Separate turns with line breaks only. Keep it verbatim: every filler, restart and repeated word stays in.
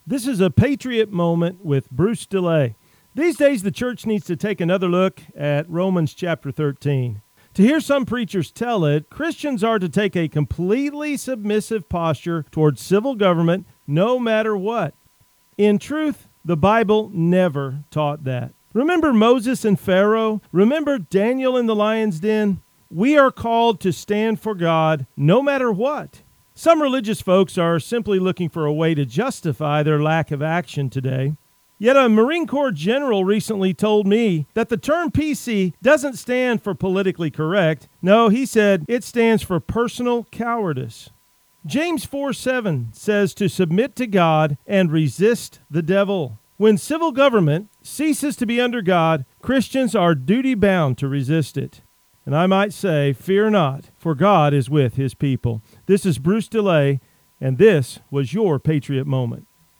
This is a Patriot Moment with Bruce DeLay. These days, the church needs to take another look at Romans chapter thirteen. To hear some preachers tell it, Christians are to take a completely submissive posture towards civil government no matter what. In truth, the Bible never taught that. Remember Moses and Pharaoh? Remember Daniel in the lion's den? We are called to stand for God no matter what. Some religious folks are simply looking for a way to justify their lack of action today. Yet a Marine Corps general recently told me that the term P C doesn't stand for politically correct. No, he said it stands for personal cowardice. James four seven says to submit to God and resist the devil. When civil government ceases to be under God, Christians are duty-bound to resist it. And I might say, fear not, for God is with his people. This is Bruce DeLay, and this was your Patriot Moment.